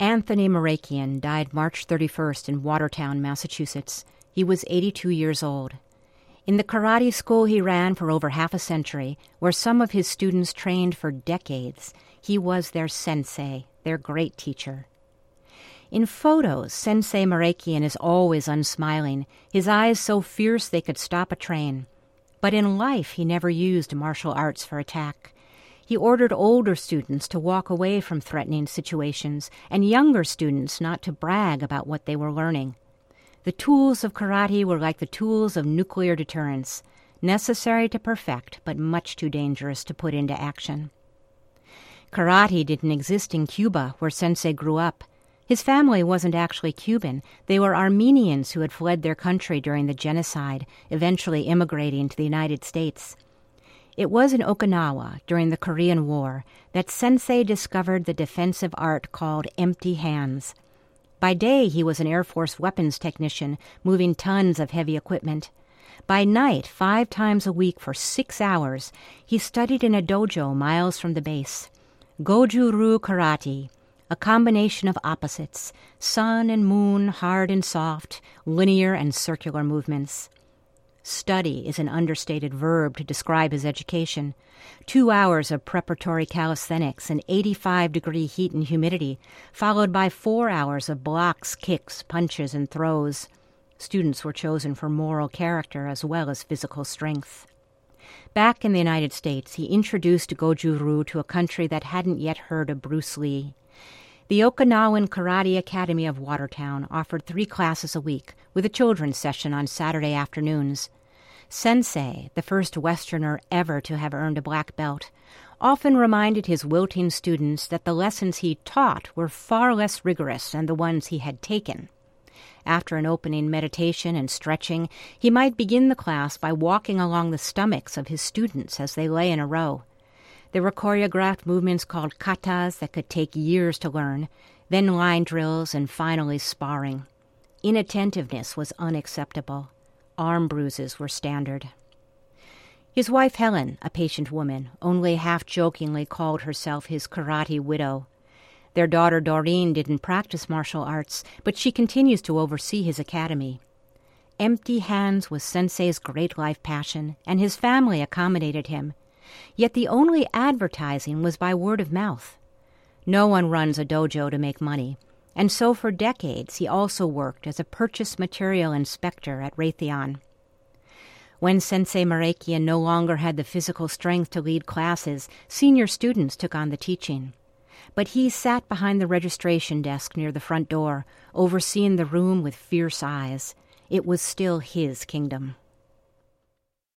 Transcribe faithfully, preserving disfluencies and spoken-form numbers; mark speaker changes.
Speaker 1: Anthony Marakian died March thirty-first in Watertown, Massachusetts. He was eighty-two years old. In the karate school he ran for over half a century, where some of his students trained for decades, he was their sensei, their great teacher. In photos, Sensei Marakian is always unsmiling, his eyes so fierce they could stop a train. But in life he never used martial arts for attack. He ordered older students to walk away from threatening situations and younger students not to brag about what they were learning. The tools of karate were like the tools of nuclear deterrence, necessary to perfect but much too dangerous to put into action. Karate didn't exist in Cuba, where Sensei grew up. His family wasn't actually Cuban. They were Armenians who had fled their country during the genocide, eventually immigrating to the United States. It was in Okinawa, during the Korean War, that Sensei discovered the defensive art called empty hands. By day, he was an Air Force weapons technician, moving tons of heavy equipment. By night, five times a week for six hours, he studied in a dojo miles from the base. Goju-ryu karate, a combination of opposites, sun and moon, hard and soft, linear and circular movements. Study is an understated verb to describe his education. Two hours of preparatory calisthenics in eighty-five degree heat and humidity, followed by four hours of blocks, kicks, punches, and throws. Students were chosen for moral character as well as physical strength. Back in the United States, he introduced Goju-ryu to a country that hadn't yet heard of Bruce Lee. The Okinawan Karate Academy of Watertown offered three classes a week, with a children's session on Saturday afternoons. Sensei, the first Westerner ever to have earned a black belt, often reminded his wilting students that the lessons he taught were far less rigorous than the ones he had taken. After an opening meditation and stretching, he might begin the class by walking along the stomachs of his students as they lay in a row. There were choreographed movements called katas that could take years to learn, then line drills, and finally sparring. Inattentiveness was unacceptable. Arm bruises were standard. His wife Helen, a patient woman, only half-jokingly called herself his karate widow. Their daughter Doreen didn't practice martial arts, but she continues to oversee his academy. Empty hands was Sensei's great life passion, and his family accommodated him. Yet the only advertising was by word of mouth. No one runs a dojo to make money, and so for decades he also worked as a purchase material inspector at Raytheon. When Sensei Marakian no longer had the physical strength to lead classes, senior students took on the teaching. But he sat behind the registration desk near the front door, overseeing the room with fierce eyes. It was still his kingdom.